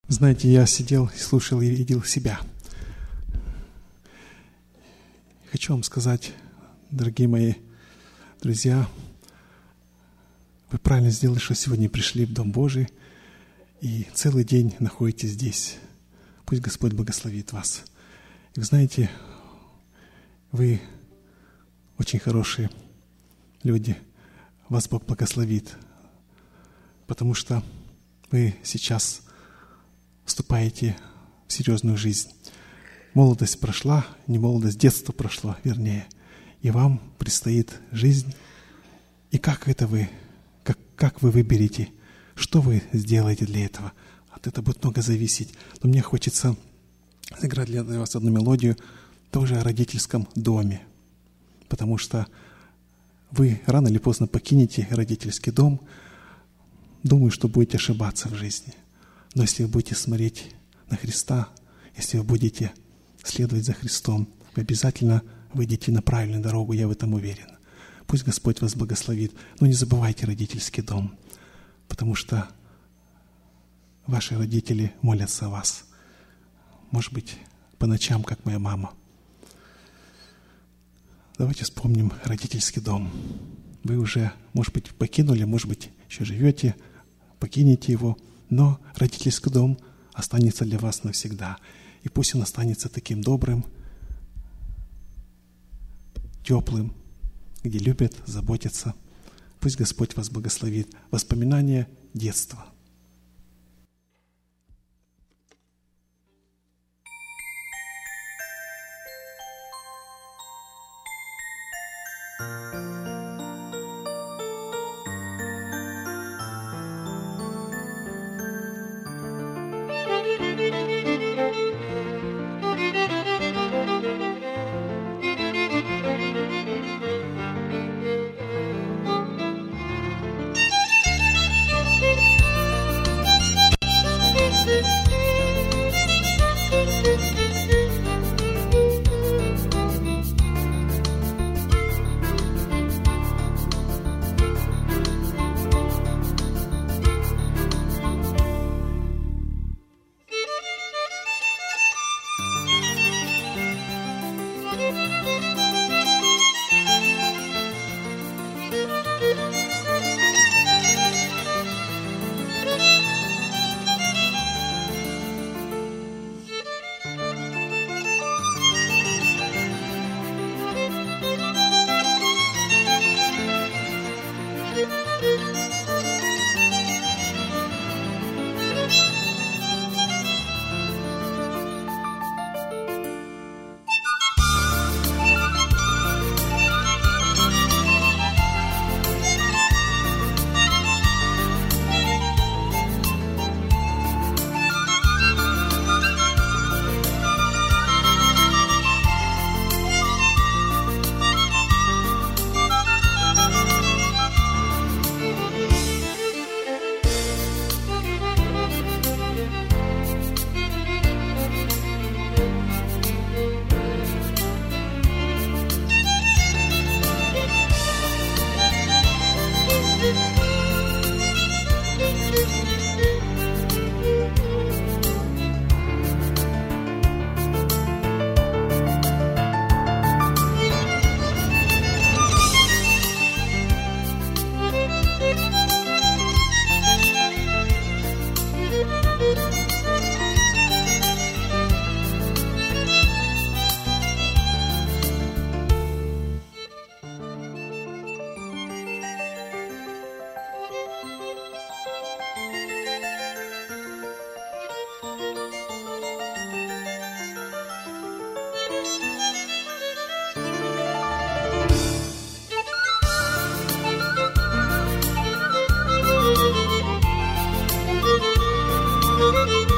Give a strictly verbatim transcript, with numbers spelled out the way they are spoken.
Знаете, я сидел и слушал и видел себя. Хочу вам сказать, дорогие мои друзья, вы правильно сделали, что сегодня пришли в Дом Божий и целый день находитесь здесь. Пусть Господь благословит вас. И вы знаете, вы очень хорошие люди. Вас Бог благословит, потому что вы сейчас вступаете в серьезную жизнь. Молодость прошла, не молодость, детство прошло, вернее. И вам предстоит жизнь. И как это вы, как, как вы выберете, что вы сделаете для этого? От этого будет много зависеть. Но мне хочется сыграть для вас одну мелодию тоже о родительском доме. Потому что вы рано или поздно покинете родительский дом. Думаю, что будете ошибаться в жизни. Но если вы будете смотреть на Христа, если вы будете следовать за Христом, вы обязательно выйдете на правильную дорогу, я в этом уверен. Пусть Господь вас благословит. Но не забывайте родительский дом, потому что ваши родители молятся о вас. Может быть, по ночам, как моя мама. Давайте вспомним родительский дом. Вы уже, может быть, покинули, может быть, еще живете, покинете его, но родительский дом останется для вас навсегда. И пусть он останется таким добрым, теплым, где любят, заботятся. Пусть Господь вас благословит. Воспоминания детства. Thank you.